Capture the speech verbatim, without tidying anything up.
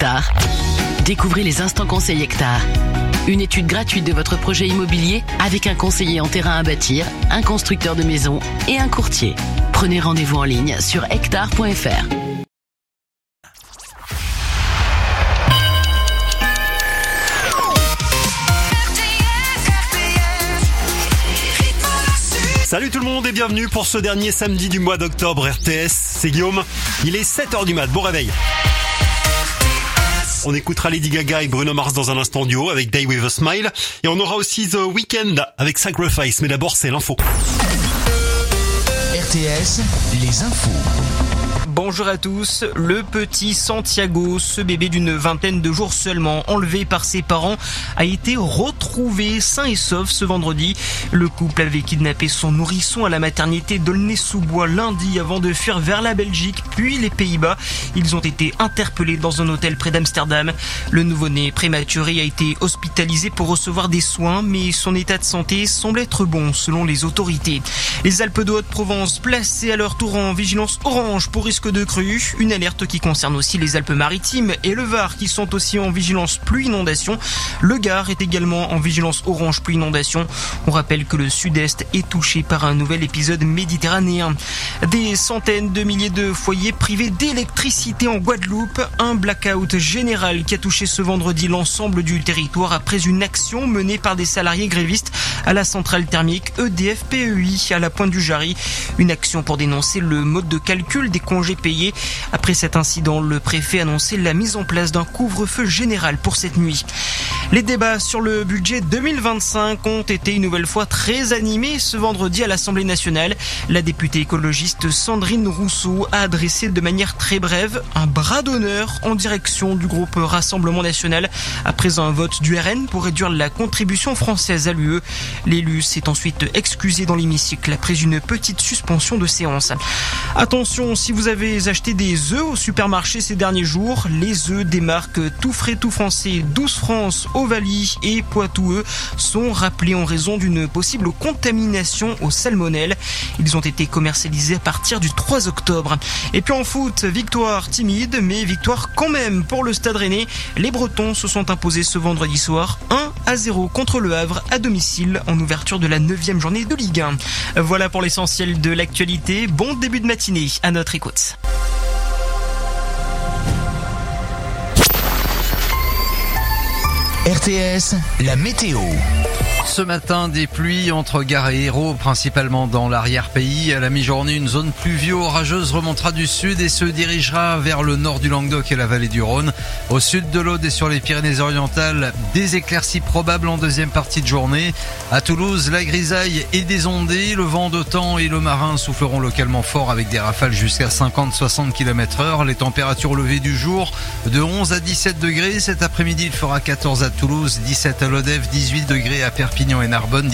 Hectare. Découvrez les instants conseils Hectare. Une étude gratuite de votre projet immobilier avec un conseiller en terrain à bâtir, un constructeur de maisons et un courtier. Prenez rendez-vous en ligne sur hectare point f r. Salut tout le monde et bienvenue pour ce dernier samedi du mois d'octobre R T S. C'est Guillaume, il est sept heures du mat, bon réveil. On écoutera Lady Gaga et Bruno Mars dans un instant duo avec Day With A Smile. Et on aura aussi The Weeknd avec Sacrifice. Mais d'abord, c'est l'info. R T S, les infos. Bonjour à tous. Le petit Santiago, ce bébé d'une vingtaine de jours seulement, enlevé par ses parents, a été retrouvé sain et sauf ce vendredi. Le couple avait kidnappé son nourrisson à la maternité d'Aulnay-sous-Bois lundi avant de fuir vers la Belgique, puis les Pays-Bas. Ils ont été interpellés dans un hôtel près d'Amsterdam. Le nouveau-né prématuré a été hospitalisé pour recevoir des soins, mais son état de santé semble être bon selon les autorités. Les Alpes de Haute-Provence placées à leur tour en vigilance orange pour risque de crue, une alerte qui concerne aussi les Alpes-Maritimes et le Var qui sont aussi en vigilance pluie inondation. Le Gard est également en vigilance orange pluie inondation. On rappelle que le sud-est est touché par un nouvel épisode méditerranéen. Des centaines de milliers de foyers privés d'électricité en Guadeloupe, un blackout général qui a touché ce vendredi l'ensemble du territoire après une action menée par des salariés grévistes à la centrale thermique E D F P E I à la Pointe du Jarry. Une action pour dénoncer le mode de calcul des congés payés. Après cet incident, le préfet a annoncé la mise en place d'un couvre-feu général pour cette nuit. Les débats sur le budget deux mille vingt-cinq ont été une nouvelle fois très animés ce vendredi à l'Assemblée nationale. La députée écologiste Sandrine Rousseau a adressé de manière très brève un bras d'honneur en direction du groupe Rassemblement national après un vote du R N pour réduire la contribution française à l'U E. L'élu s'est ensuite excusé dans l'hémicycle après une petite suspension de séance. Attention, si vous avez acheté des œufs au supermarché ces derniers jours, les œufs des marques Tout Frais Tout Français, douze France, Ovalie et Poitou-œufs sont rappelés en raison d'une possible contamination au salmonelle. Ils ont été commercialisés à partir du trois octobre. Et puis en foot, victoire timide, mais victoire quand même pour le Stade Rennais. Les Bretons se sont imposés ce vendredi soir un à zéro contre le Havre à domicile en ouverture de la neuvième journée de Ligue un. Voilà pour l'essentiel de l'actualité. Bon début de matinée à notre écoute. R T S, la météo. Ce matin, des pluies entre Gare et Hérault, principalement dans l'arrière-pays. À la mi-journée, une zone pluvio-orageuse remontera du sud et se dirigera vers le nord du Languedoc et la vallée du Rhône. Au sud de l'Aude et sur les Pyrénées-Orientales, des éclaircies probables en deuxième partie de journée. À Toulouse, la grisaille et des ondées. Le vent de temps et le marin souffleront localement fort avec des rafales jusqu'à cinquante à soixante kilomètres heure. Les températures levées du jour de onze à dix-sept degrés. Cet après-midi, il fera quatorze à Toulouse, dix-sept à Lodève, dix-huit degrés à Perpignan et Narbonne.